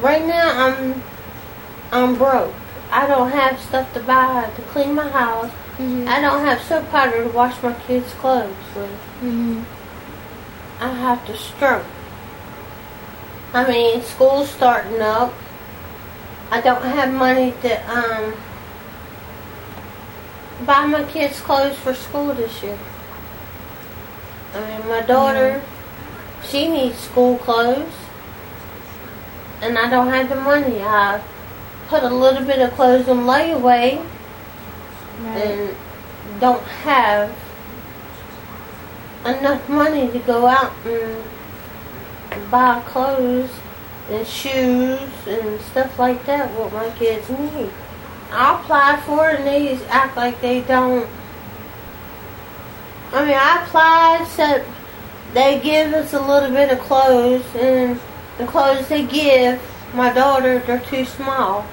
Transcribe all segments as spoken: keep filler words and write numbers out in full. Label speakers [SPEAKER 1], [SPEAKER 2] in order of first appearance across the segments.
[SPEAKER 1] right now I'm I'm broke. I don't have stuff to buy to clean my house.
[SPEAKER 2] Mm-hmm.
[SPEAKER 1] I don't have soap powder to wash my kids' clothes with.
[SPEAKER 2] Mm-hmm.
[SPEAKER 1] I have to struggle. I mean, school's starting up. I don't have money to um buy my kids clothes for school this year. I mean, my daughter, mm-hmm. she needs school clothes, and I don't have the money. I put a little bit of clothes in layaway, right. and don't have enough money to go out and buy clothes and shoes and stuff like that what my kids need. I apply for it and they act like they don't. I mean, I applied, said they give us a little bit of clothes, and the clothes they give my daughter, they're too small.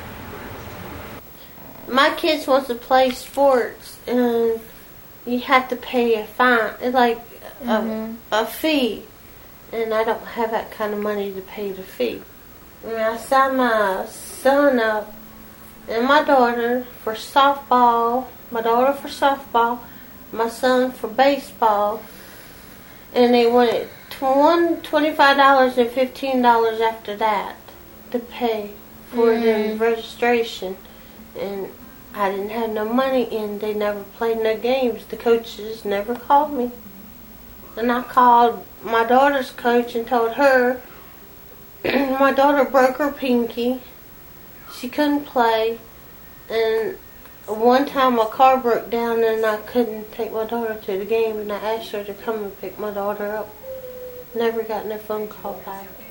[SPEAKER 1] My kids want to play sports, and you have to pay a fine. It's like
[SPEAKER 2] mm-hmm.
[SPEAKER 1] a, a fee, and I don't have that kind of money to pay the fee. I mean, I signed my son up and my daughter for softball, my daughter for softball, my son for baseball, and they wanted one twenty-five dollars and fifteen dollars after that to pay for mm. the registration, and I didn't have no money, and they never played no games. The coaches never called me, and I called my daughter's coach and told her my daughter broke her pinky, she couldn't play, and one time my car broke down and I couldn't take my daughter to the game, and I asked her to come and pick my daughter up. Never got no phone call back.